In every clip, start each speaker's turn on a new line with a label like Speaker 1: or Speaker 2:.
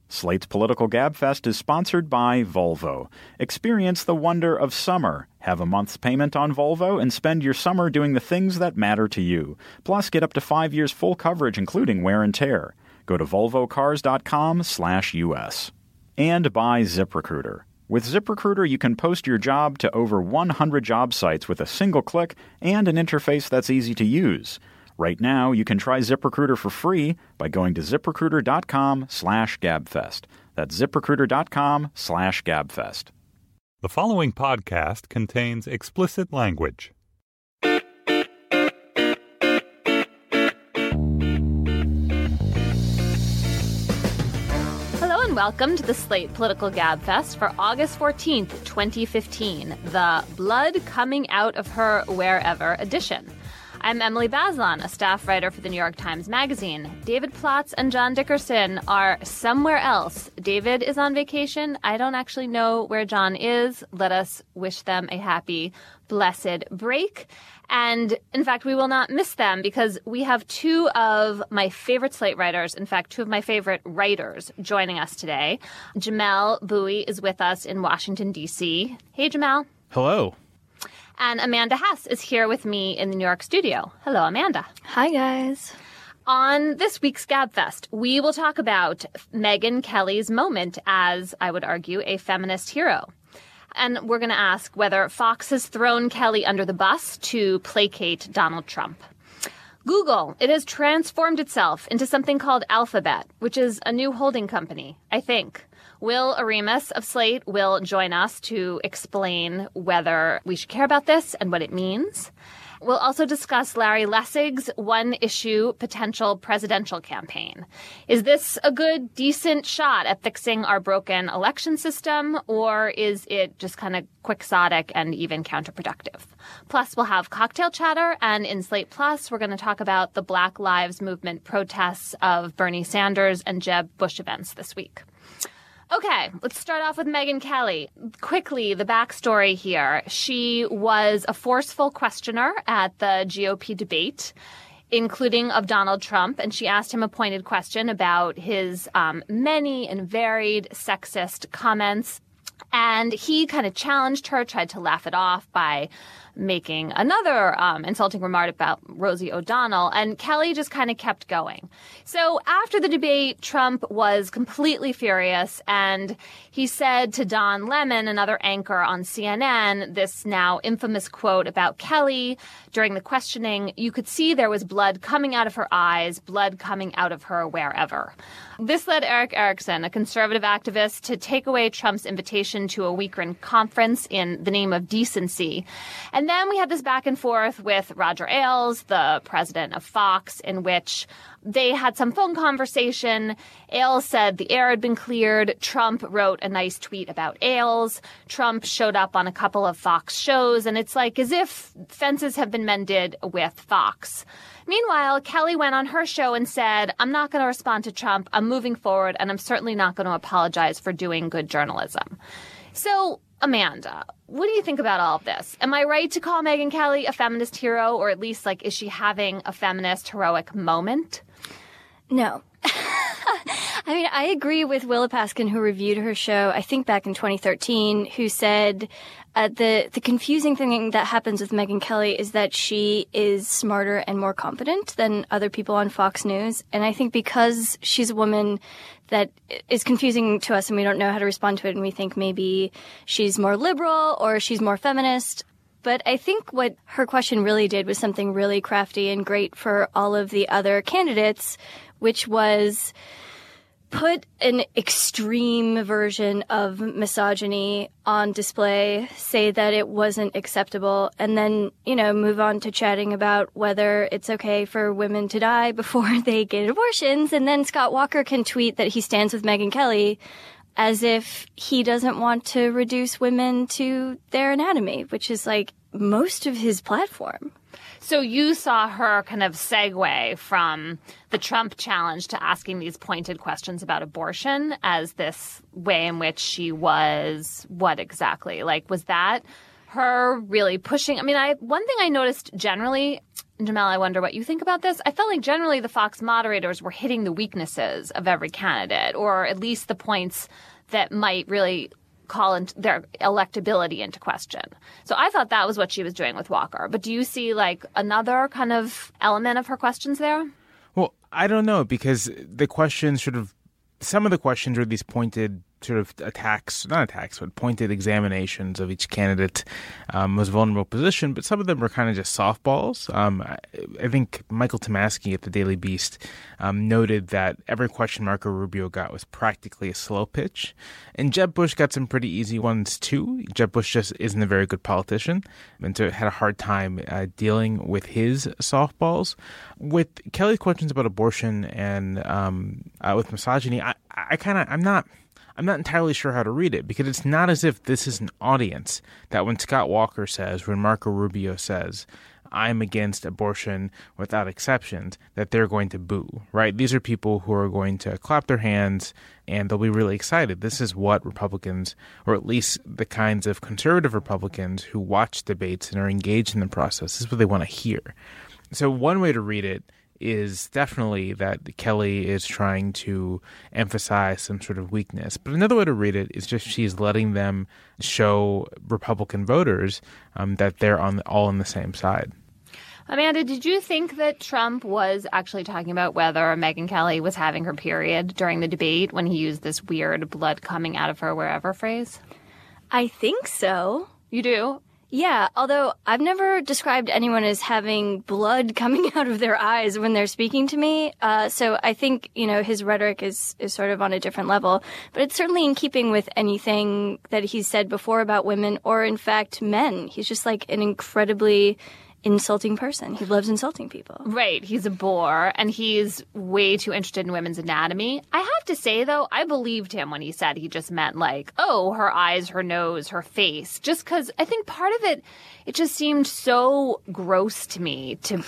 Speaker 1: Slate's Political Gabfest is sponsored by Volvo. Experience the wonder of summer. Have a month's payment on Volvo and spend your summer doing the things that matter to you. Plus, get up to 5 years full coverage, including wear and tear. Go to volvocars.com/US. And by ZipRecruiter. With ZipRecruiter, you can post your job to over 100 job sites with a single click and an interface that's easy to use. Right now, you can try ZipRecruiter for free by going to ziprecruiter.com/gabfest. That's ziprecruiter.com/gabfest.
Speaker 2: The following podcast contains explicit language.
Speaker 3: Hello and welcome to the Slate Political Gabfest for August 14th, 2015, the Blood Coming Out of Her Wherever edition. I'm Emily Bazelon, a staff writer for the New York Times Magazine. David Plotz and John Dickerson are somewhere else. David is on vacation. I don't actually know where John is. Let us wish them a happy, blessed break. And in fact, we will not miss them because we have two of my favorite Slate writers, in fact, two of my favorite writers joining us today. Jamelle Bouie is with us in Washington, D.C. Hey, Jamelle.
Speaker 4: Hello.
Speaker 3: And Amanda Hess is here with me in the New York studio. Hello, Amanda.
Speaker 5: Hi, guys.
Speaker 3: On this week's Gabfest, we will talk about Megyn Kelly's moment as, I would argue, a feminist hero. And we're going to ask whether Fox has thrown Kelly under the bus to placate Donald Trump. Google, it has transformed itself into something called Alphabet, which is a new holding company, I think. Will Aremus of Slate will join us to explain whether we should care about this and what it means. We'll also discuss Larry Lessig's one-issue potential presidential campaign. Is this a good, decent shot at fixing our broken election system, or is it just kind of quixotic and even counterproductive? Plus, we'll have cocktail chatter, and in Slate Plus, we're going to talk about the Black Lives Movement protests of Bernie Sanders and Jeb Bush events this week. Okay, let's start off with Megyn Kelly. Quickly, the backstory here. She was a forceful questioner at the GOP debate, including of Donald Trump, and she asked him a pointed question about his many and varied sexist comments. And he kind of challenged her, tried to laugh it off by making another insulting remark about Rosie O'Donnell. And Kelly just kind of kept going. So after the debate, Trump was completely furious. And he said to Don Lemon, another anchor on CNN, this now infamous quote about Kelly during the questioning, "You could see there was blood coming out of her eyes, blood coming out of her wherever." This led Eric Erickson, a conservative activist, to take away Trump's invitation to a weekend conference in the name of decency. And then we had this back and forth with Roger Ailes, the president of Fox, in which they had some phone conversation. Ailes said the air had been cleared. Trump wrote a nice tweet about Ailes. Trump showed up on a couple of Fox shows, and it's like as if fences have been mended with Fox. Meanwhile, Kelly went on her show and said, "I'm not going to respond to Trump. I'm moving forward, and I'm certainly not going to apologize for doing good journalism." So, Amanda, what do you think about all of this? Am I right to call Megyn Kelly a feminist hero, or at least, like, is she having a feminist heroic moment?
Speaker 5: No. I mean, I agree with Willa Paskin, who reviewed her show, I think back in 2013, who said the confusing thing that happens with Megyn Kelly is that she is smarter and more competent than other people on Fox News. And I think because she's a woman that is confusing to us and we don't know how to respond to it, and we think maybe she's more liberal or she's more feminist. But I think what her question really did was something really crafty and great for all of the other candidates, which was put an extreme version of misogyny on display, say that it wasn't acceptable, and then, move on to chatting about whether it's okay for women to die before they get abortions. And then Scott Walker can tweet that he stands with Megyn Kelly as if he doesn't want to reduce women to their anatomy, which is like most of his platform.
Speaker 3: So you saw her kind of segue from the Trump challenge to asking these pointed questions about abortion as this way in which she was what exactly? Like, was that her really pushing? I mean, one thing I noticed generally Jamel, I wonder what you think about this. I felt like generally the Fox moderators were hitting the weaknesses of every candidate, or at least the points that might really call their electability into question. So I thought that was what she was doing with Walker. But do you see like another kind of element of her questions there?
Speaker 4: Well, I don't know, because the questions some of the questions were these pointed sort of not attacks, but pointed examinations of each candidate's most vulnerable position. But some of them were kind of just softballs. I think Michael Tomasky at the Daily Beast noted that every question Marco Rubio got was practically a slow pitch. And Jeb Bush got some pretty easy ones too. Jeb Bush just isn't a very good politician, and so had a hard time dealing with his softballs. With Kelly's questions about abortion and with misogyny, I'm not entirely sure how to read it, because it's not as if this is an audience that when Scott Walker says, when Marco Rubio says, I'm against abortion without exceptions, that they're going to boo, right? These are people who are going to clap their hands and they'll be really excited. This is what Republicans, or at least the kinds of conservative Republicans who watch debates and are engaged in the process, this is what they want to hear. So one way to read it is definitely that Kelly is trying to emphasize some sort of weakness. But another way to read it is just she's letting them show Republican voters that they're all on the same side.
Speaker 3: Amanda, did you think that Trump was actually talking about whether Megyn Kelly was having her period during the debate when he used this weird blood coming out of her wherever phrase?
Speaker 5: I think so.
Speaker 3: You do?
Speaker 5: Yeah, although I've never described anyone as having blood coming out of their eyes when they're speaking to me. So I think, his rhetoric is sort of on a different level. But it's certainly in keeping with anything that he's said before about women or, in fact, men. He's just like an incredibly insulting person. He loves insulting people.
Speaker 3: Right. He's a bore, and he's way too interested in women's anatomy. I have to say, though, I believed him when he said he just meant like, oh, her eyes, her nose, her face. Just because I think part of it just seemed so gross to me to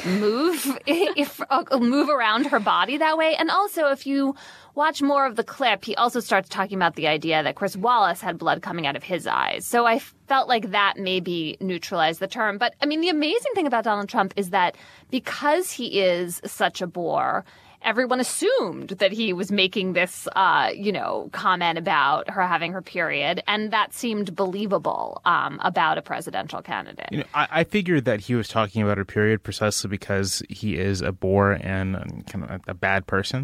Speaker 3: move around her body that way. And also, if you watch more of the clip, he also starts talking about the idea that Chris Wallace had blood coming out of his eyes. So I felt like that maybe neutralized the term. But I mean, the amazing thing about Donald Trump is that because he is such a bore, everyone assumed that he was making this, comment about her having her period. And that seemed believable about a presidential candidate.
Speaker 4: I figured that he was talking about her period precisely because he is a bore and kind of a bad person.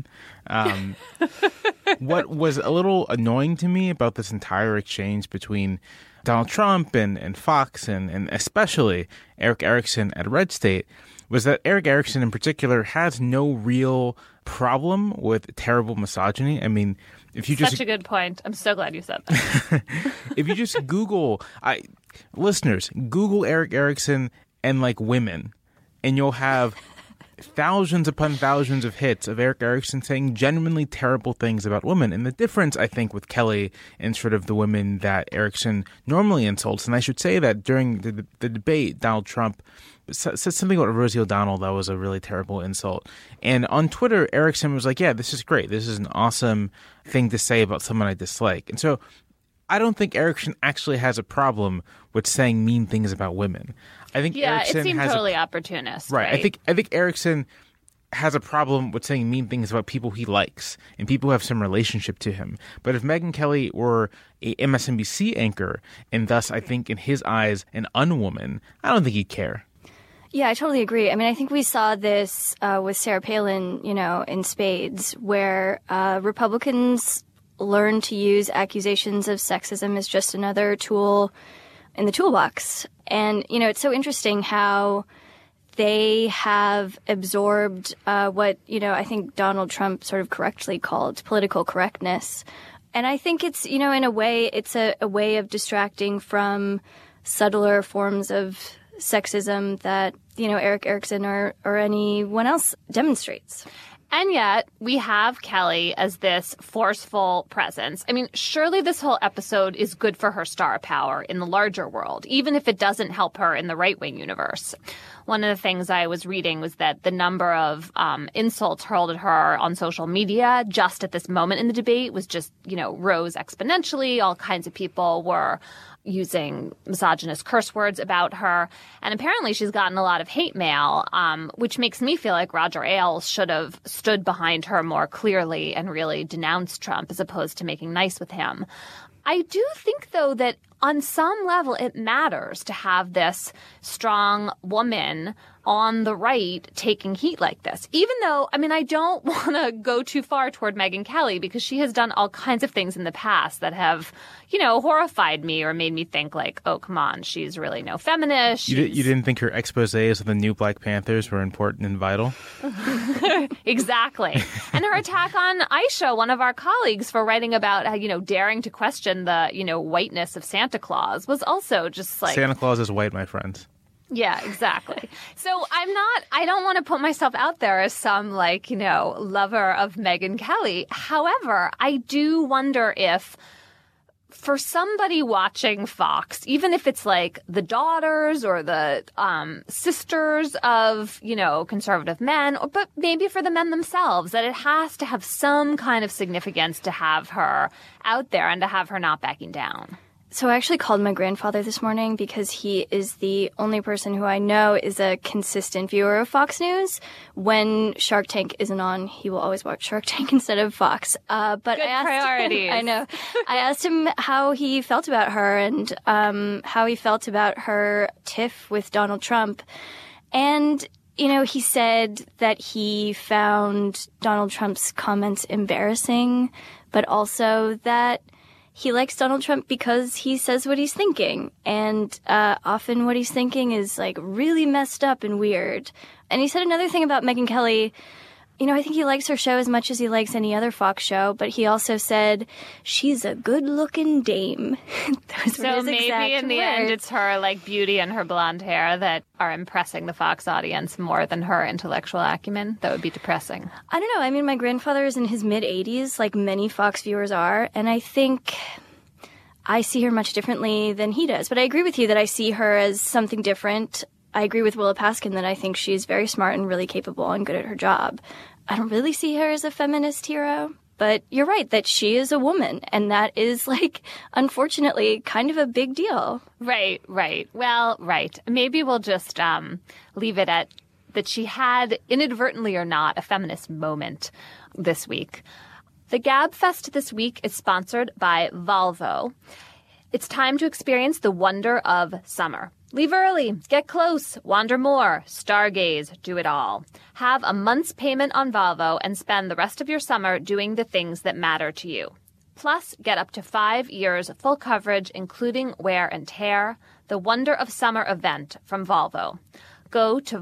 Speaker 4: What was a little annoying to me about this entire exchange between Donald Trump and Fox and especially Eric Erickson at Red State was that Eric Erickson in particular has no real problem with terrible misogyny. I mean, if you
Speaker 3: Such a good point. I'm so glad you said that.
Speaker 4: If you just listeners, Google Eric Erickson and like women, and you'll have thousands upon thousands of hits of Eric Erickson saying genuinely terrible things about women. And the difference, I think, with Kelly and sort of the women that Erickson normally insults, and I should say that during the debate, Donald Trump said something about Rosie O'Donnell that was a really terrible insult. And on Twitter, Erickson was like, yeah, this is great. This is an awesome thing to say about someone I dislike. And so I don't think Erickson actually has a problem with saying mean things about women. I think Erickson
Speaker 3: it seemed totally opportunist.
Speaker 4: Right. I think Erickson has a problem with saying mean things about people he likes and people who have some relationship to him. But if Megyn Kelly were a MSNBC anchor and thus, I think, in his eyes, an unwoman, I don't think he'd care.
Speaker 5: Yeah, I totally agree. I mean, I think we saw this with Sarah Palin, in spades, where Republicans learned to use accusations of sexism as just another tool in the toolbox. And, it's so interesting how they have absorbed what, I think Donald Trump sort of correctly called political correctness. And I think it's, in a way, it's a way of distracting from subtler forms of sexism that, Eric Erickson or anyone else demonstrates.
Speaker 3: And yet, we have Kelly as this forceful presence. I mean, surely this whole episode is good for her star power in the larger world, even if it doesn't help her in the right-wing universe. One of the things I was reading was that the number of insults hurled at her on social media just at this moment in the debate was just, rose exponentially. All kinds of people were using misogynist curse words about her. And apparently she's gotten a lot of hate mail, which makes me feel like Roger Ailes should have stood behind her more clearly and really denounced Trump as opposed to making nice with him. I do think, though, that on some level it matters to have this strong woman on the right taking heat like this, even though, I don't want to go too far toward Megyn Kelly because she has done all kinds of things in the past that have, horrified me or made me think like, oh, come on, she's really no feminist.
Speaker 4: You didn't think her exposés of the new Black Panthers were important and vital?
Speaker 3: Exactly. And her attack on Aisha, one of our colleagues, for writing about, daring to question the, whiteness of Santa Claus was also just like...
Speaker 4: Santa Claus is white, my friends.
Speaker 3: Yeah, exactly. So I don't want to put myself out there as some lover of Megyn Kelly. However, I do wonder if for somebody watching Fox, even if it's like the daughters or the sisters of, conservative men, but maybe for the men themselves, that it has to have some kind of significance to have her out there and to have her not backing down.
Speaker 5: So I actually called my grandfather this morning because he is the only person who I know is a consistent viewer of Fox News. When Shark Tank isn't on, he will always watch Shark Tank instead of Fox.
Speaker 3: But good priorities.
Speaker 5: I know. I asked him how he felt about her and how he felt about her tiff with Donald Trump. And he said that he found Donald Trump's comments embarrassing, but also that he likes Donald Trump because he says what he's thinking. And often what he's thinking is really messed up and weird. And he said another thing about Megyn Kelly. I think he likes her show as much as he likes any other Fox show, but he also said she's a good-looking dame.
Speaker 3: So maybe in the end it's her beauty and her blonde hair that are impressing the Fox audience more than her intellectual acumen. That would be depressing.
Speaker 5: I don't know. My grandfather is in his mid-80s, like many Fox viewers are, and I think I see her much differently than he does. But I agree with you that I see her as something different. I agree with Willa Paskin that I think she's very smart and really capable and good at her job. I don't really see her as a feminist hero, but you're right that she is a woman, and that is, unfortunately, kind of a big deal.
Speaker 3: Right. Well, right. Maybe we'll just leave it at that she had, inadvertently or not, a feminist moment this week. The Gab Fest this week is sponsored by Volvo. It's time to experience the wonder of summer. Leave early, get close, wander more, stargaze, do it all. Have a month's payment on Volvo and spend the rest of your summer doing the things that matter to you. Plus, get up to 5 years full coverage, including wear and tear. The Wonder of Summer event from Volvo. Go to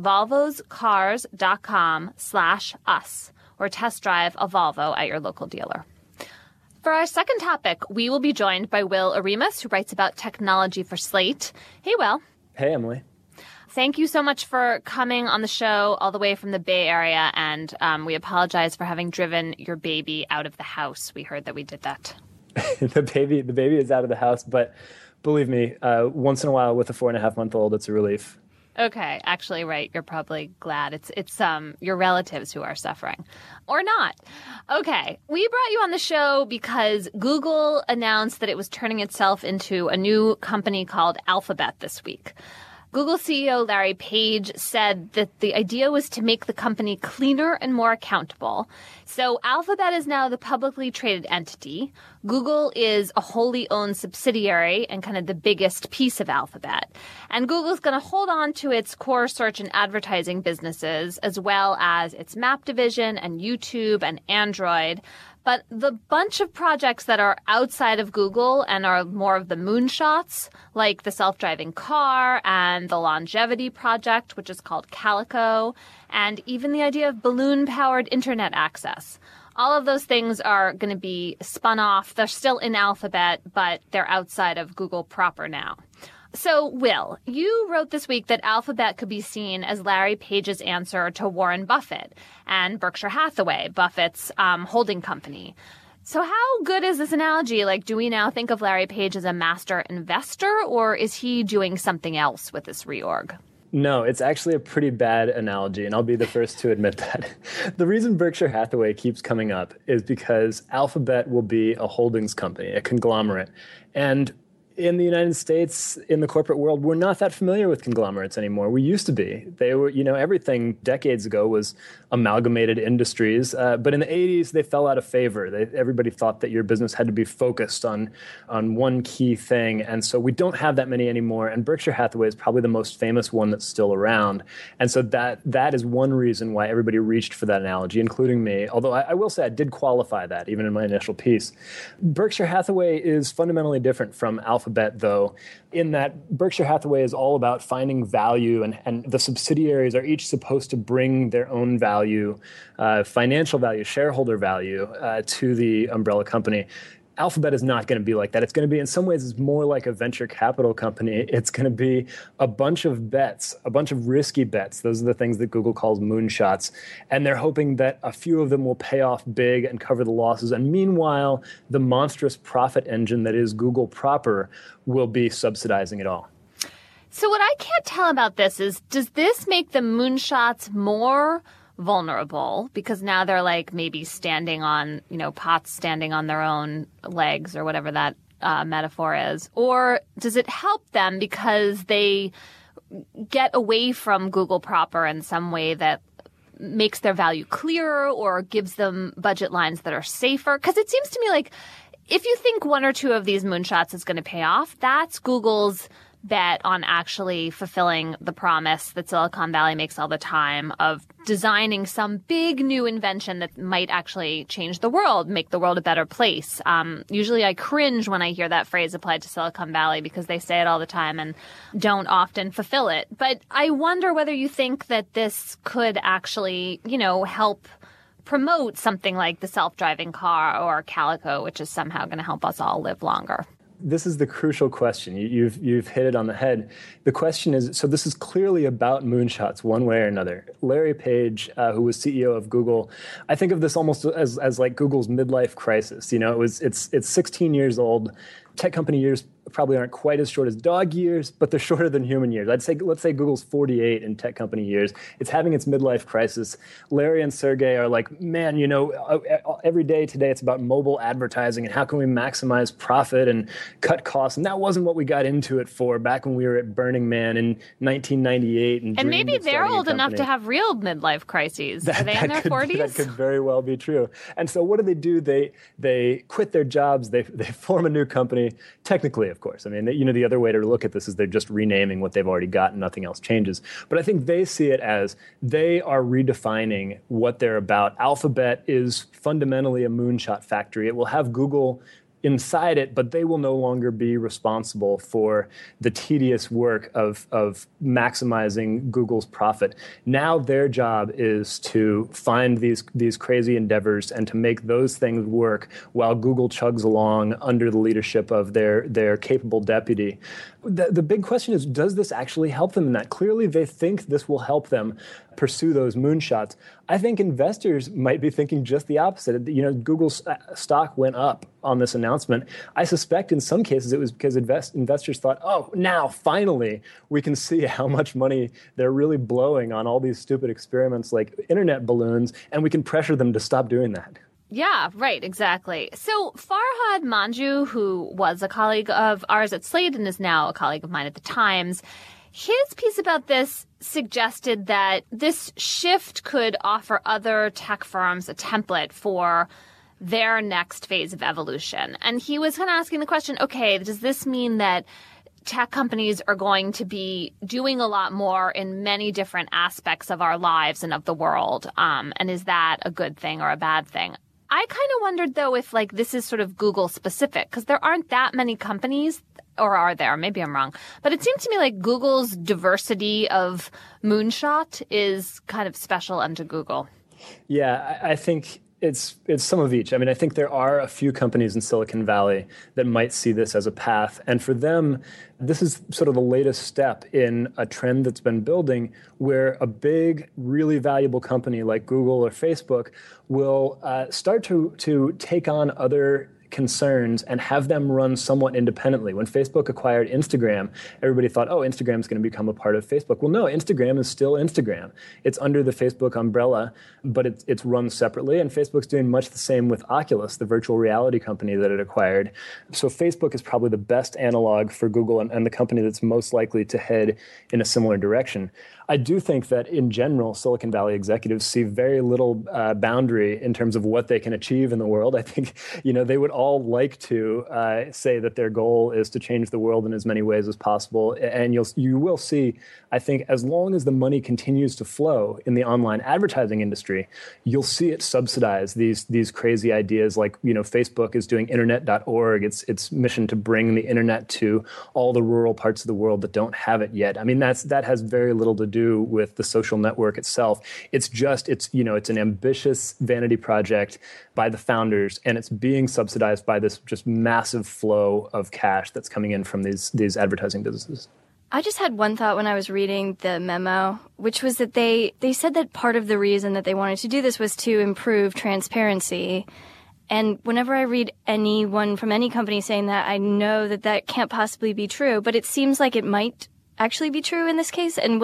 Speaker 3: volvoscars.com/us or test drive a Volvo at your local dealer. For our second topic, we will be joined by Will Oremus, who writes about technology for Slate. Hey, Will.
Speaker 6: Hey, Emily.
Speaker 3: Thank you so much for coming on the show all the way from the Bay Area, and we apologize for having driven your baby out of the house. We heard that we did that.
Speaker 6: The baby is out of the house, but believe me, once in a while with a 4.5-month-old, it's a relief.
Speaker 3: Okay, actually, right. You're probably glad it's your relatives who are suffering, or not. Okay, we brought you on the show because Google announced that it was turning itself into a new company called Alphabet this week. Google CEO Larry Page said that the idea was to make the company cleaner and more accountable. So Alphabet is now the publicly traded entity. Google is a wholly owned subsidiary and kind of the biggest piece of Alphabet. And Google's going to hold on to its core search and advertising businesses, as well as its map division and YouTube and Android. But the bunch of projects that are outside of Google and are more of the moonshots, like the self-driving car and the longevity project, which is called Calico, and even the idea of balloon-powered internet access. All of those things are going to be spun off. They're still in Alphabet, but they're outside of Google proper now. So, Will, you wrote this week that Alphabet could be seen as Larry Page's answer to Warren Buffett and Berkshire Hathaway, Buffett's holding company. So how good is this analogy? Like, do we now think of Larry Page as a master investor, or is he doing something else with this reorg?
Speaker 6: No, it's actually a pretty bad analogy, and I'll be the first to admit that. The reason Berkshire Hathaway keeps coming up is because Alphabet will be a holdings company, a conglomerate. And in the United States, in the corporate world, we're not that familiar with conglomerates anymore. We used to be. They were, everything decades ago was amalgamated industries. But in the 80s, they fell out of favor. Everybody thought that your business had to be focused on one key thing. And so we don't have that many anymore. And Berkshire Hathaway is probably the most famous one that's still around. And so that is one reason why everybody reached for that analogy, including me. Although I will say I did qualify that, even in my initial piece. Berkshire Hathaway is fundamentally different from Alphabet, though, in that Berkshire Hathaway is all about finding value, and the subsidiaries are each supposed to bring their own value, financial value, shareholder value, to the umbrella company. Alphabet is not going to be like that. It's going to be, in some ways, it's more like a venture capital company. It's going to be a bunch of bets, a bunch of risky bets. Those are the things that Google calls moonshots. And they're hoping that a few of them will pay off big and cover the losses. And meanwhile, the monstrous profit engine that is Google proper will be subsidizing it all.
Speaker 3: So what I can't tell about this is, does this make the moonshots more vulnerable because now they're like maybe standing on, pots standing on their own legs or whatever that metaphor is? Or does it help them because they get away from Google proper in some way that makes their value clearer or gives them budget lines that are safer? Because it seems to me like if you think one or two of these moonshots is going to pay off, that's Google's bet on actually fulfilling the promise that Silicon Valley makes all the time of designing some big new invention that might actually change the world, make the world a better place. Usually I cringe when I hear that phrase applied to Silicon Valley because they say it all the time and don't often fulfill it. But I wonder whether you think that this could actually, help promote something like the self-driving car or Calico, which is somehow going to help us all live longer.
Speaker 6: This is the crucial question. You've hit it on the head. The question is, so this is clearly about moonshots one way or another. Larry Page, who was CEO of Google, I think of this almost as like Google's midlife crisis. It's 16 years old. Tech company years probably aren't quite as short as dog years, but they're shorter than human years. Let's say Google's 48 in tech company years. It's having its midlife crisis. Larry and Sergey are like, man, every day today it's about mobile advertising and how can we maximize profit and cut costs. And that wasn't what we got into it for back when we were at Burning Man in 1998. And
Speaker 3: maybe they're old enough to have real midlife crises. Are they in their 40s?
Speaker 6: That could very well be true. And so what do? They quit their jobs. They form a new company. Technically, of course. I mean, the other way to look at this is they're just renaming what they've already got and nothing else changes. But I think they see it as they are redefining what they're about. Alphabet is fundamentally a moonshot factory. It will have Google inside it, but they will no longer be responsible for the tedious work of maximizing Google's profit. Now their job is to find these crazy endeavors and to make those things work while Google chugs along under the leadership of their capable deputy. The big question is, does this actually help them in that? Clearly, they think this will help them pursue those moonshots. I think investors might be thinking just the opposite. Google's stock went up on this announcement. I suspect in some cases it was because investors thought, oh, now finally we can see how much money they're really blowing on all these stupid experiments like internet balloons, and we can pressure them to stop doing that.
Speaker 3: Yeah, right, exactly. So Farhad Manjoo, who was a colleague of ours at Slate and is now a colleague of mine at The Times, his piece about this suggested that this shift could offer other tech firms a template for their next phase of evolution. And he was kind of asking the question, okay, does this mean that tech companies are going to be doing a lot more in many different aspects of our lives and of the world? And is that a good thing or a bad thing? I kind of wondered, though, if this is sort of Google specific, because there aren't that many companies, or are there? Maybe I'm wrong. But it seemed to me like Google's diversity of moonshot is kind of special unto Google.
Speaker 6: Yeah, I think it's some of each. I mean, I think there are a few companies in Silicon Valley that might see this as a path. And for them, this is sort of the latest step in a trend that's been building where a big, really valuable company like Google or Facebook will start to take on other concerns and have them run somewhat independently. When Facebook acquired Instagram, everybody thought, oh, Instagram is going to become a part of Facebook. Well, no, Instagram is still Instagram. It's under the Facebook umbrella, but it's run separately. And Facebook's doing much the same with Oculus, the virtual reality company that it acquired. So Facebook is probably the best analog for Google and the company that's most likely to head in a similar direction. I do think that in general, Silicon Valley executives see very little boundary in terms of what they can achieve in the world. I think, they would all like to say that their goal is to change the world in as many ways as possible. And you will see, I think, as long as the money continues to flow in the online advertising industry, you'll see it subsidize these crazy ideas like, Facebook is doing internet.org. Its mission to bring the internet to all the rural parts of the world that don't have it yet. I mean, that has very little to do with the social network itself. It's an ambitious vanity project by the founders, and it's being subsidized by this just massive flow of cash that's coming in from these advertising businesses.
Speaker 5: I just had one thought when I was reading the memo, which was that they said that part of the reason that they wanted to do this was to improve transparency. And whenever I read anyone from any company saying that, I know that can't possibly be true, but it seems like it might actually be true in this case. And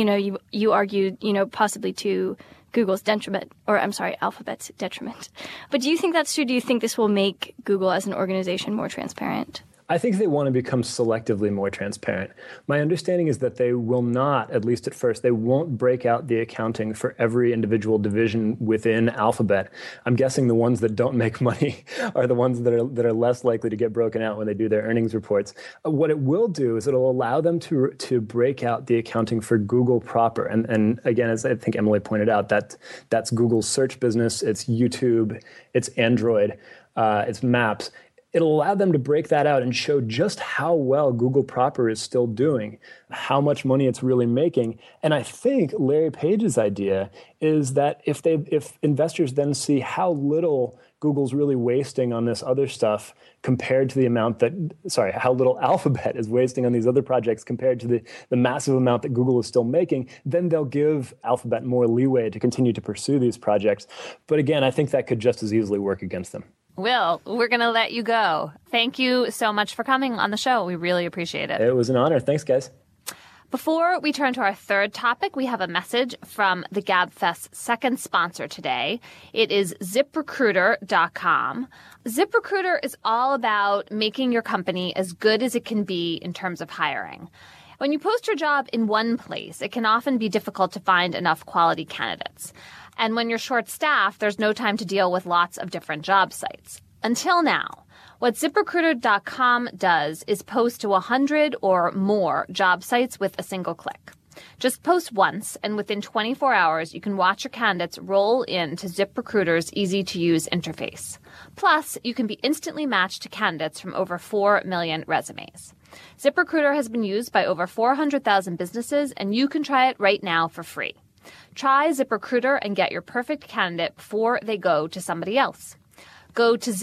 Speaker 5: you argued, possibly to Google's detriment, or I'm sorry, Alphabet's detriment. But do you think that's true? Do you think this will make Google as an organization more transparent?
Speaker 6: I think they want to become selectively more transparent. My understanding is that they will not, at least at first, they won't break out the accounting for every individual division within Alphabet. I'm guessing the ones that don't make money are the ones that are less likely to get broken out when they do their earnings reports. What it will do is it'll allow them to break out the accounting for Google proper. And again, as I think Emily pointed out, that's Google's search business, it's YouTube, it's Android, it's Maps. It'll allow them to break that out and show just how well Google proper is still doing, how much money it's really making. And I think Larry Page's idea is that if investors then see how little Google's really wasting on this other stuff compared to the amount how little Alphabet is wasting on these other projects compared to the massive amount that Google is still making, then they'll give Alphabet more leeway to continue to pursue these projects. But again, I think that could just as easily work against them.
Speaker 3: Will, we're going to let you go. Thank you so much for coming on the show. We really appreciate it.
Speaker 6: It was an honor. Thanks, guys.
Speaker 3: Before we turn to our third topic, we have a message from the GabFest's second sponsor today. It is ZipRecruiter.com. ZipRecruiter is all about making your company as good as it can be in terms of hiring. When you post your job in one place, it can often be difficult to find enough quality candidates. And when you're short-staffed, there's no time to deal with lots of different job sites. Until now. What ZipRecruiter.com does is post to 100 or more job sites with a single click. Just post once, and within 24 hours, you can watch your candidates roll into ZipRecruiter's easy-to-use interface. Plus, you can be instantly matched to candidates from over 4 million resumes. ZipRecruiter has been used by over 400,000 businesses, and you can try it right now for free. Try ZipRecruiter and get your perfect candidate before they go to somebody else. Go to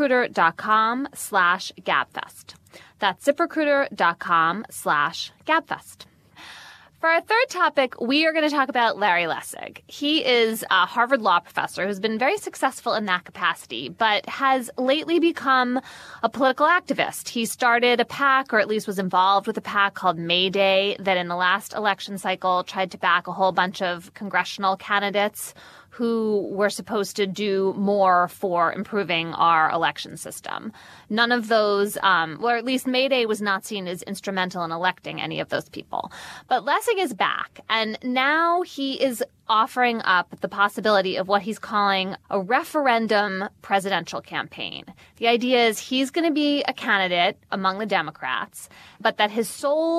Speaker 3: ZipRecruiter.com/GabFest. That's ZipRecruiter.com/GabFest. For our third topic, we are going to talk about Larry Lessig. He is a Harvard law professor who's been very successful in that capacity, but has lately become a political activist. He started a PAC, or at least was involved with a PAC called May Day, that in the last election cycle tried to back a whole bunch of congressional candidates who were supposed to do more for improving our election system. None of those, or at least May Day was not seen as instrumental in electing any of those people. But Lessig is back, and now he is offering up the possibility of what he's calling a referendum presidential campaign. The idea is he's going to be a candidate among the Democrats, but that his sole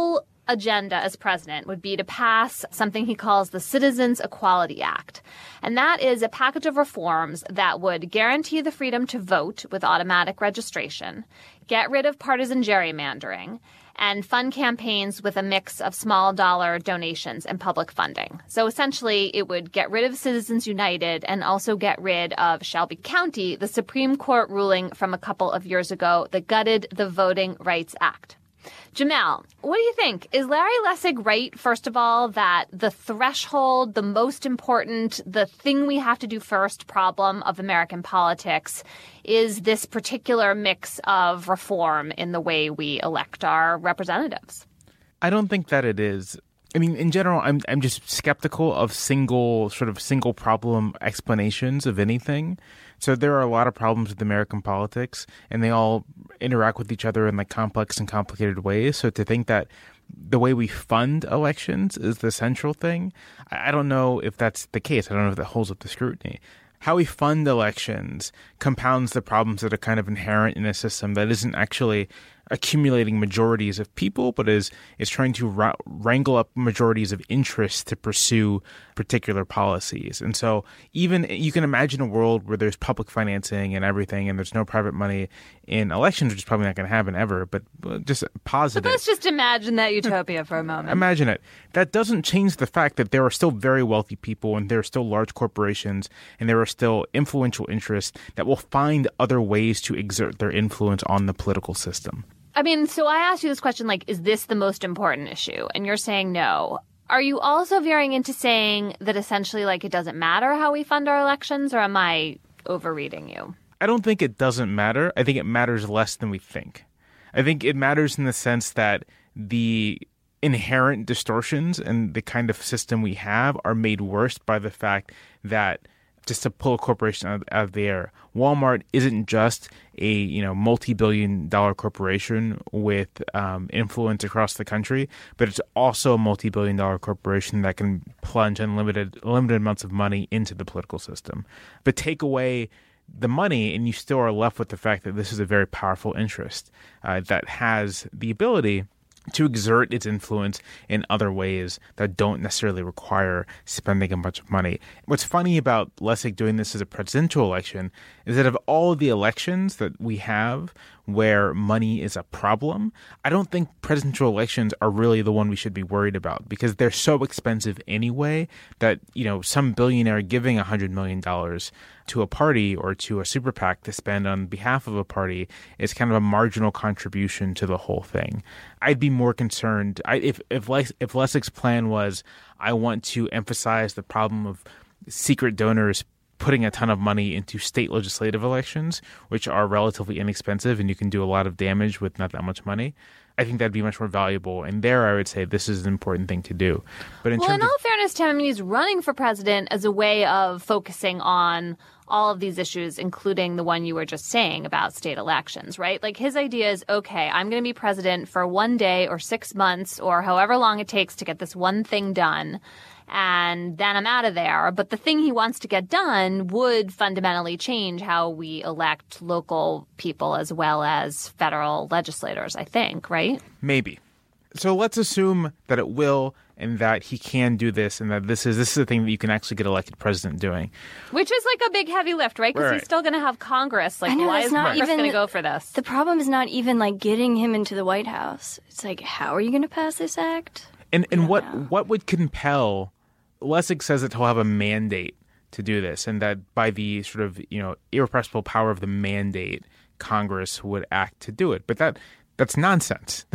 Speaker 3: agenda as president would be to pass something he calls the Citizens Equality Act. And that is a package of reforms that would guarantee the freedom to vote with automatic registration, get rid of partisan gerrymandering, and fund campaigns with a mix of small dollar donations and public funding. So essentially, it would get rid of Citizens United and also get rid of Shelby County, the Supreme Court ruling from a couple of years ago that gutted the Voting Rights Act. Jamelle, what do you think? Is Larry Lessig right, first of all, that the threshold, the most important, the thing we have to do first problem of American politics is this particular mix of reform in the way we elect our representatives?
Speaker 4: I don't think that it is. I mean, in general, I'm just skeptical of single problem explanations of anything. So there are a lot of problems with American politics, and they all interact with each other in like complex and complicated ways. So to think that the way we fund elections is the central thing, I don't know if that's the case. I don't know if that holds up to scrutiny. How we fund elections compounds the problems that are kind of inherent in a system that isn't actually accumulating majorities of people, but is trying to wrangle up majorities of interest to pursue particular policies. And so even you can imagine a world where there's public financing and everything, and there's no private money in elections, which is probably not going to happen ever, but just positive.
Speaker 3: But let's just imagine that utopia for a moment.
Speaker 4: Imagine it. That doesn't change the fact that there are still very wealthy people, and there are still large corporations, and there are still influential interests that will find other ways to exert their influence on the political system.
Speaker 3: I mean, so I asked you this question, like, is this the most important issue? And you're saying no. Are you also veering into saying that essentially, like, it doesn't matter how we fund our elections, or am I overreading you?
Speaker 4: I don't think it doesn't matter. I think it matters less than we think. I think it matters in the sense that the inherent distortions in the kind of system we have are made worse by the fact that, just to pull a corporation out of the air, Walmart isn't just a multi-billion-dollar corporation with influence across the country, but it's also a multi-billion-dollar corporation that can plunge unlimited amounts of money into the political system. But take away the money, and you still are left with the fact that this is a very powerful interest that has the ability to exert its influence in other ways that don't necessarily require spending a bunch of money. What's funny about Lessig doing this as a presidential election is that of all of the elections that we have where money is a problem, I don't think presidential elections are really the one we should be worried about, because they're so expensive anyway that, some billionaire giving $100 million to a party or to a super PAC to spend on behalf of a party is kind of a marginal contribution to the whole thing. I'd be more concerned if Lessig's plan was, I want to emphasize the problem of secret donors putting a ton of money into state legislative elections, which are relatively inexpensive and you can do a lot of damage with not that much money. I think that'd be much more valuable. And there I would say this is an important thing to do. But in all
Speaker 3: fairness, Tim, I mean, he's running for president as a way of focusing on all of these issues, including the one you were just saying about state elections, right? Like, his idea is, okay, I'm going to be president for one day or 6 months or however long it takes to get this one thing done, and then I'm out of there. But the thing he wants to get done would fundamentally change how we elect local people as well as federal legislators, I think, right?
Speaker 4: Maybe. So let's assume that it will, and that he can do this, and that this is the thing that you can actually get elected president doing.
Speaker 3: Which is like a big heavy lift, right? Because he's still going to have Congress. Like, why is Congress going to go for this?
Speaker 5: The problem is not even like getting him into the White House. It's like, how are you going to pass this act?
Speaker 4: And what would compel? Lessig says that he'll have a mandate to do this, and that by the sort of irrepressible power of the mandate, Congress would act to do it. But that's nonsense.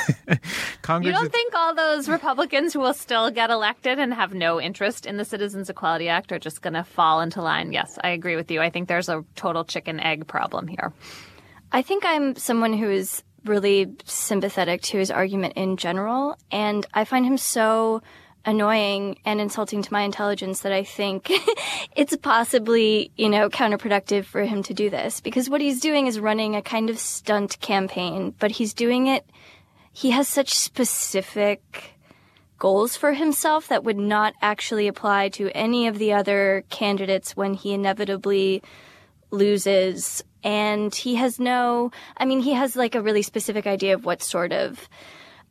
Speaker 4: Congress.
Speaker 3: You don't think all those Republicans who will still get elected and have no interest in the Citizens Equality Act are just going to fall into line? Yes, I agree with you. I think there's a total chicken-egg problem here.
Speaker 5: I think I'm someone who is really sympathetic to his argument in general, and I find him so annoying and insulting to my intelligence that I think it's possibly, counterproductive for him to do this, because what he's doing is running a kind of stunt campaign, but he's doing it. He has such specific goals for himself that would not actually apply to any of the other candidates when he inevitably loses. And he has he has like a really specific idea of what sort of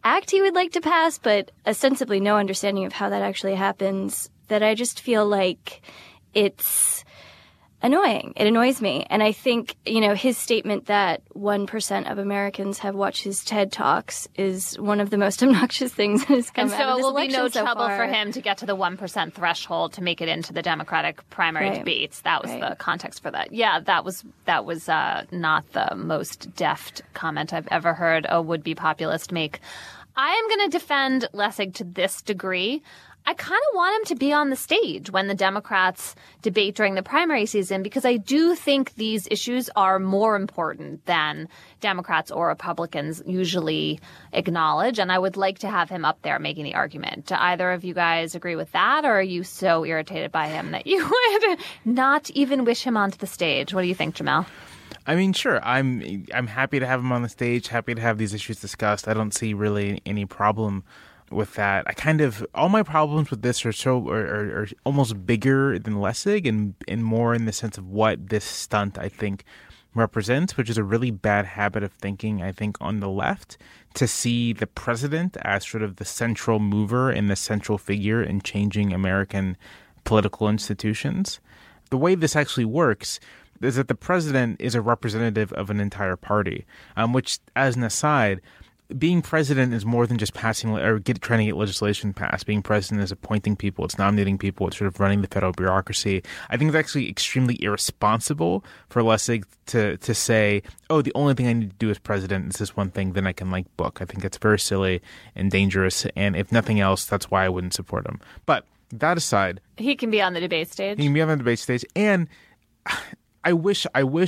Speaker 5: act he would like to pass, but ostensibly no understanding of how that actually happens, that I just feel like it's annoying. It annoys me. And I think, his statement that 1% of Americans have watched his TED Talks is one of the most obnoxious things that has come out of this election.
Speaker 3: And so it will be no trouble
Speaker 5: far
Speaker 3: for him to get to the 1% threshold to make it into the Democratic primary debates. That was the context for that. Yeah, that was not the most deft comment I've ever heard a would-be populist make. I am going to defend Lessig to this degree. I kind of want him to be on the stage when the Democrats debate during the primary season, because I do think these issues are more important than Democrats or Republicans usually acknowledge. And I would like to have him up there making the argument. Do either of you guys agree with that? Or are you so irritated by him that you would not even wish him onto the stage? What do you think, Jamel?
Speaker 4: I mean, sure. I'm happy to have him on the stage, happy to have these issues discussed. I don't see really any problem with that. All my problems with this are almost bigger than Lessig and more in the sense of what this stunt, I think, represents, which is a really bad habit of thinking, I think, on the left, to see the president as sort of the central mover and the central figure in changing American political institutions. The way this actually works is that the president is a representative of an entire party, which, as an aside, being president is more than just passing or trying to get legislation passed. Being president is appointing people, it's nominating people, it's sort of running the federal bureaucracy. I think it's actually extremely irresponsible for Lessig to say, oh, the only thing I need to do as president is this one thing, then I can book. I think that's very silly and dangerous. And if nothing else, that's why I wouldn't support him. But that aside,
Speaker 3: he can be on the debate stage.
Speaker 4: He can be on the debate stage. And I wish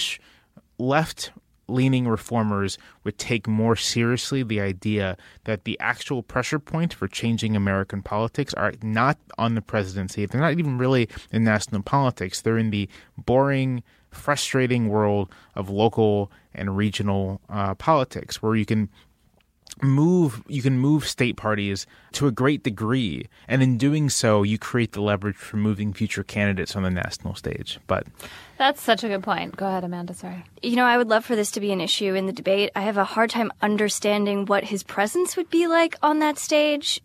Speaker 4: left-leaning reformers would take more seriously the idea that the actual pressure point for changing American politics are not on the presidency. They're not even really in national politics. They're in the boring, frustrating world of local and regional politics, where you can move state parties to a great degree, and in doing so, you create the leverage for moving future candidates on the national stage. But
Speaker 3: that's such a good point. Go ahead, Amanda. Sorry.
Speaker 5: I would love for this to be an issue in the debate. I have a hard time understanding what his presence would be like on that stage.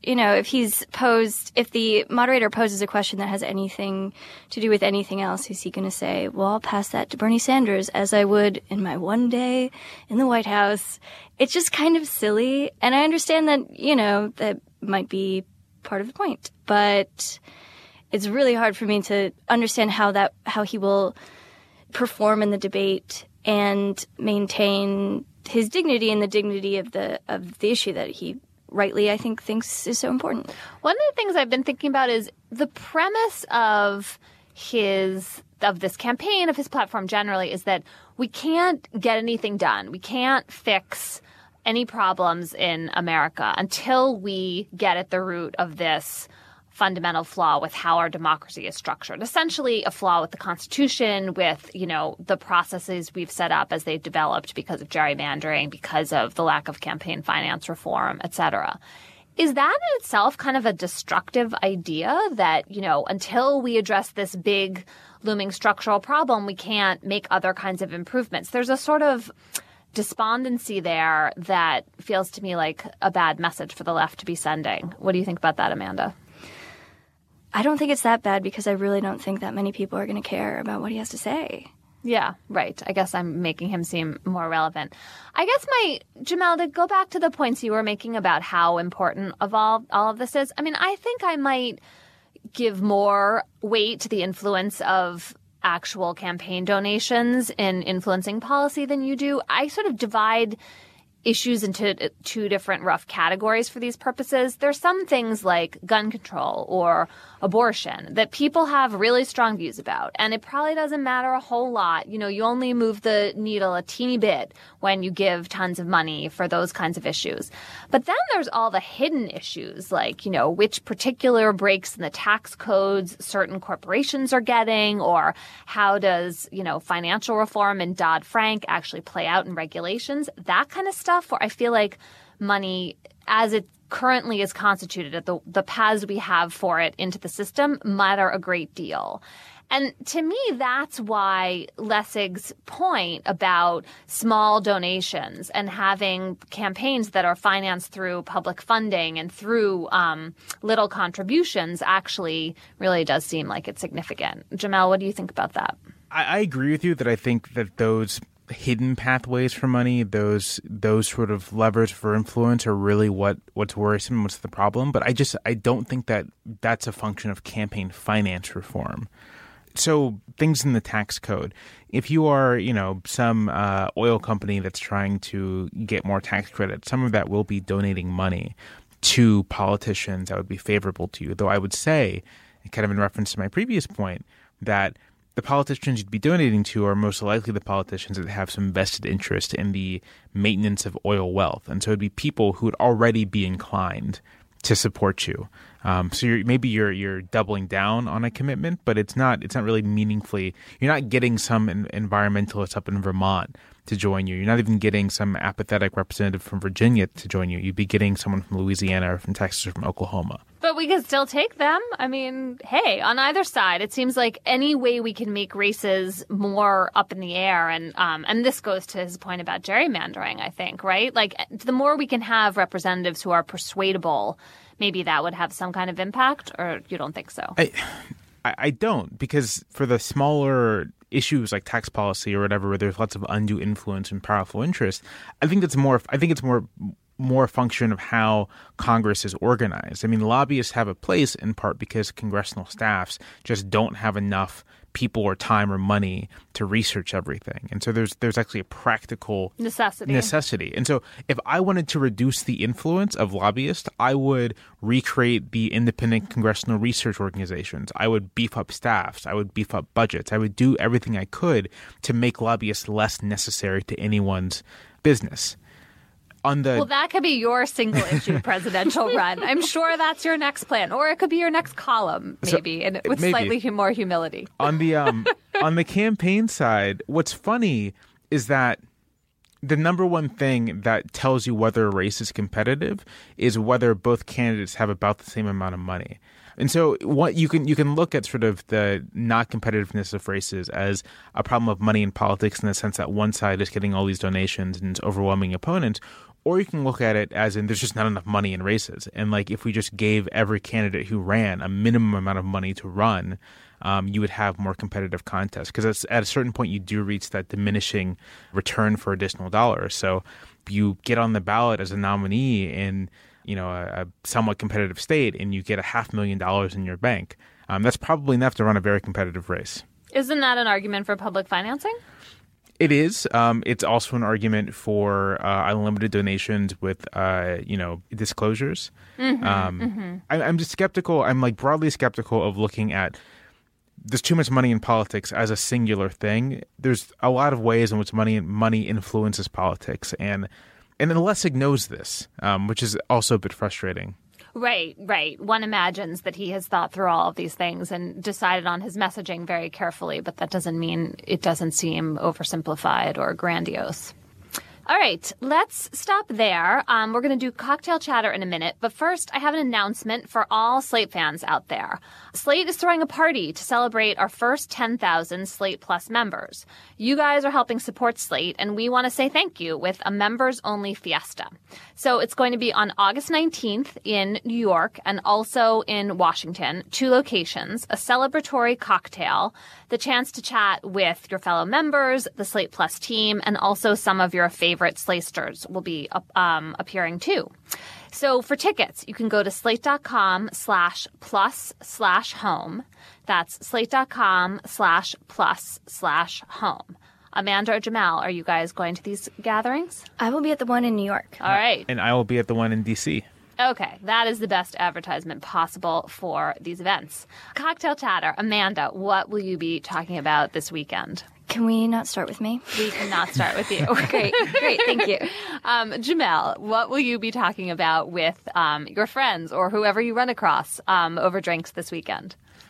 Speaker 5: If the moderator poses a question that has anything to do with anything else, is he going to say, well, I'll pass that to Bernie Sanders as I would in my one day in the White House? It's just kind of silly. And I understand that, that might be part of the point. But it's really hard for me to understand how he will perform in the debate and maintain his dignity and the dignity of the issue that he rightly, I think, thinks is so important.
Speaker 3: One of the things I've been thinking about is the premise of this campaign, of his platform generally, is that we can't get anything done. We can't fix any problems in America until we get at the root of this fundamental flaw with how our democracy is structured. Essentially a flaw with the Constitution, with, the processes we've set up as they've developed because of gerrymandering, because of the lack of campaign finance reform, et cetera. Is that in itself kind of a destructive idea that, until we address this big looming structural problem, we can't make other kinds of improvements? There's a sort of despondency there that feels to me like a bad message for the left to be sending. What do you think about that, Amanda?
Speaker 5: I don't think it's that bad, because I really don't think that many people are going to care about what he has to say.
Speaker 3: Yeah, right. I guess I'm making him seem more relevant. I guess Jamel, to go back to the points you were making about how important of all of this is, I think I might give more weight to the influence of actual campaign donations in influencing policy than you do. I sort of divide issues into two different rough categories for these purposes. There's some things like gun control or abortion that people have really strong views about, and it probably doesn't matter a whole lot. You only move the needle a teeny bit when you give tons of money for those kinds of issues. But then there's all the hidden issues, like, which particular breaks in the tax codes certain corporations are getting, or how does, financial reform and Dodd-Frank actually play out in regulations, that kind of stuff, where I feel like money, as it currently is constituted, the paths we have for it into the system, matter a great deal. And to me, that's why Lessig's point about small donations and having campaigns that are financed through public funding and through little contributions actually really does seem like it's significant. Jamelle, what do you think about that?
Speaker 4: I agree with you that I think that those hidden pathways for money, those sort of levers for influence are really what's worrisome, what's the problem. But I don't think that that's a function of campaign finance reform. So things in the tax code, if you are, some oil company that's trying to get more tax credit, some of that will be donating money to politicians that would be favorable to you. Though I would say, kind of in reference to my previous point, that the politicians you'd be donating to are most likely the politicians that have some vested interest in the maintenance of oil wealth. And so it'd be people who would already be inclined to support you. So maybe you're doubling down on a commitment, but it's not really meaningfully. You're not getting some environmentalist up in Vermont to join you. You're not even getting some apathetic representative from Virginia to join you. You'd be getting someone from Louisiana or from Texas or from Oklahoma.
Speaker 3: But we could still take them. I mean, hey, on either side, it seems like any way we can make races more up in the air. And this goes to his point about gerrymandering, I think, right? Like the more we can have representatives who are persuadable, maybe that would have some kind of impact, or you don't think so?
Speaker 4: I don't, because for the smaller issues like tax policy or whatever, where there's lots of undue influence and powerful interest, I think it's more a function of how Congress is organized. I mean, lobbyists have a place in part because congressional staffs just don't have enough people or time or money to research everything. And so there's actually a practical necessity. And so if I wanted to reduce the influence of lobbyists, I would recreate the independent congressional research organizations. I would beef up staffs. I would beef up budgets. I would do everything I could to make lobbyists less necessary to anyone's business. Well, that could be your single issue presidential run. I'm sure that's your next plan, or it could be your next column, maybe, and with slightly more humility. On the campaign side, what's funny is that the number one thing that tells you whether a race is competitive is whether both candidates have about the same amount of money. And so what you can look at sort of the not competitiveness of races as a problem of money in politics in the sense that one side is getting all these donations and it's overwhelming opponents, or you can look at it as in there's just not enough money in races. And like if we just gave every candidate who ran a minimum amount of money to run, you would have more competitive contests. Because at a certain point, you do reach that diminishing return for additional dollars. So you get on the ballot as a nominee in a somewhat competitive state and you get $500,000 in your bank. That's probably enough to run a very competitive race. Isn't that an argument for public financing? It is. It's also an argument for unlimited donations with, disclosures. I'm just skeptical. I'm like broadly skeptical of looking at there's too much money in politics as a singular thing. There's a lot of ways in which money influences politics, and Lessig knows this, which is also a bit frustrating. Right. One imagines that he has thought through all of these things and decided on his messaging very carefully, but that doesn't mean it doesn't seem oversimplified or grandiose. All right, let's stop there. We're going to do cocktail chatter in a minute, but first I have an announcement for all Slate fans out there. Slate is throwing a party to celebrate our first 10,000 Slate Plus members. You guys are helping support Slate, and we want to say thank you with a members-only fiesta. So it's going to be on August 19th in New York and also in Washington, 2 locations, a celebratory cocktail, the chance to chat with your fellow members, the Slate Plus team, and also some of your favorite Slasters will be appearing too. So for tickets, you can go to slate.com/plus/home. That's slate.com/plus/home. Amanda or Jamelle, are you guys going to these gatherings?
Speaker 5: I will be at the one in New York.
Speaker 3: All right.
Speaker 4: And I will be at the one in D.C.
Speaker 3: Okay, that is the best advertisement possible for these events. Cocktail chatter. Amanda, what will you be talking about this weekend?
Speaker 5: Can we not start with me?
Speaker 3: We cannot start with you.
Speaker 5: Great, thank you.
Speaker 3: Jamelle, what will you be talking about with your friends or whoever you run across over drinks this weekend?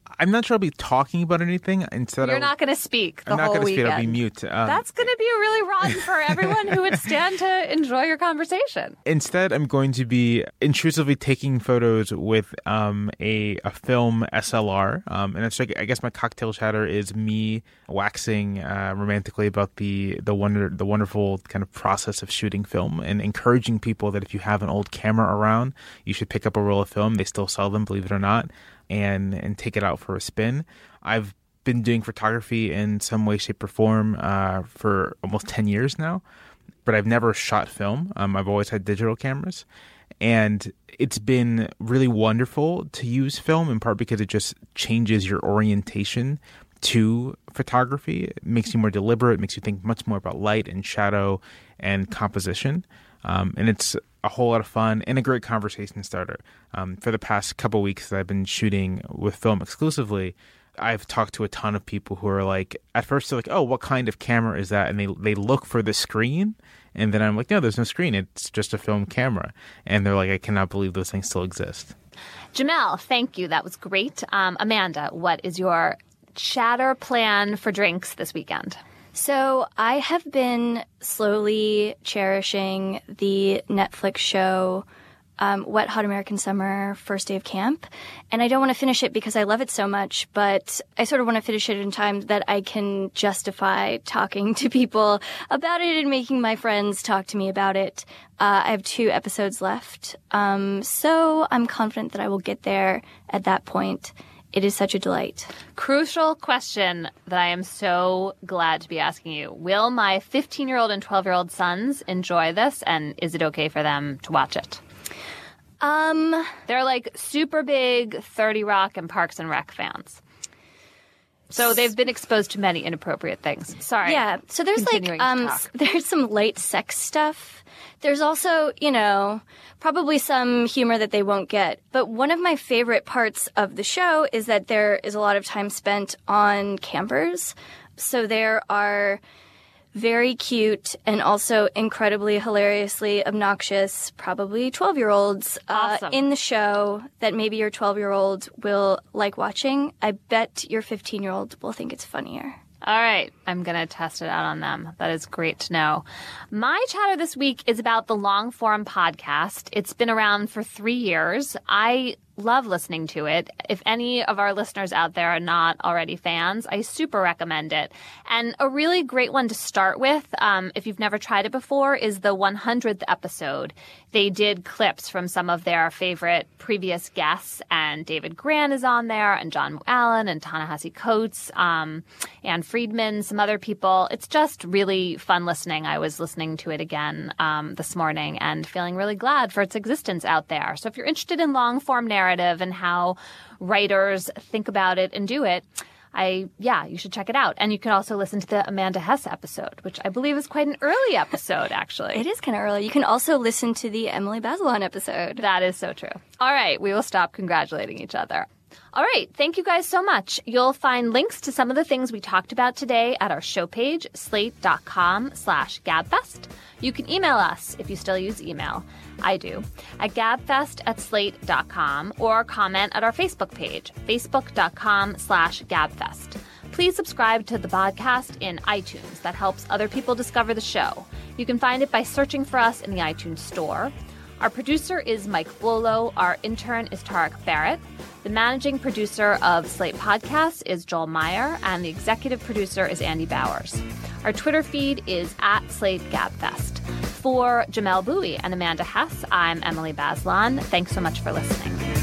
Speaker 4: I'm not sure I'll be talking about anything. Instead,
Speaker 3: You're not going to speak the whole weekend.
Speaker 4: I'm not going to speak. I'll be mute.
Speaker 3: That's going to be really rotten for everyone who would stand to enjoy your conversation.
Speaker 4: Instead, I'm going to be intrusively taking photos with a film SLR. And it's like, I guess my cocktail chatter is me waxing romantically about the wonderful kind of process of shooting film and encouraging people that if you have an old camera around, you should pick up a roll of film. They still sell them, believe it or not. And take it out for a spin. I've been doing photography in some way, shape, or form for almost 10 years now, but I've never shot film. I've always had digital cameras. And it's been really wonderful to use film, in part because it just changes your orientation to photography. It makes you more deliberate. It makes you think much more about light and shadow and composition. And it's a whole lot of fun and a great conversation starter. For the past couple weeks that I've been shooting with film exclusively, I've talked to a ton of people who are like, at first they're like, oh, what kind of camera is that? And they look for the screen. And then I'm like, no, there's no screen. It's just a film camera. And they're like, I cannot believe those things still exist.
Speaker 3: Jamelle, thank you. That was great. Amanda, what is your chatter plan for drinks this weekend?
Speaker 5: So I have been slowly cherishing the Netflix show Wet Hot American Summer, First Day of Camp. And I don't want to finish it because I love it so much, but I sort of want to finish it in time that I can justify talking to people about it and making my friends talk to me about it. I have 2 episodes left. So I'm confident that I will get there at that point. It is such a delight.
Speaker 3: Crucial question that I am so glad to be asking you. Will my 15-year-old and 12-year-old sons enjoy this, and is it okay for them to watch it? They're like super big 30 Rock and Parks and Rec fans. So they've been exposed to many inappropriate things. Sorry.
Speaker 5: Yeah. So there's there's some light sex stuff. There's also, probably some humor that they won't get. But one of my favorite parts of the show is that there is a lot of time spent on campers. So there are very cute and also incredibly hilariously obnoxious, probably 12-year-olds
Speaker 3: awesome.
Speaker 5: In the show that maybe your 12-year-old will like watching. I bet your 15-year-old will think it's funnier.
Speaker 3: All right. I'm going to test it out on them. That is great to know. My chatter this week is about the Long Form podcast. It's been around for 3 years. I love listening to it. If any of our listeners out there are not already fans, I super recommend it. And a really great one to start with, if you've never tried it before, is the 100th episode. They did clips from some of their favorite previous guests, and David Grann is on there, and John Allen, and Ta-Nehisi Coates, Anne Friedman, some other people. It's just really fun listening. I was listening to it again this morning and feeling really glad for its existence out there. So if you're interested in long-form narrative and how writers think about it and do it, you should check it out. And you can also listen to the Amanda Hess episode, which I believe is quite an early episode, actually.
Speaker 5: It is kind of early. You can also listen to the Emily Bazelon episode.
Speaker 3: That is so true. All right. We will stop congratulating each other. All right. Thank you guys so much. You'll find links to some of the things we talked about today at our show page, slate.com/gabfest. You can email us if you still use email. I do. At gabfest@slate.com, or comment at our Facebook page, facebook.com/gabfest. Please subscribe to the podcast in iTunes. That helps other people discover the show. You can find it by searching for us in the iTunes store. Our producer is Mike Blolo. Our intern is Tarek Barrett. The managing producer of Slate Podcasts is Joel Meyer, and the executive producer is Andy Bowers. Our Twitter feed is @SlateGabFest. For Jamelle Bouie and Amanda Hess, I'm Emily Bazelon. Thanks so much for listening.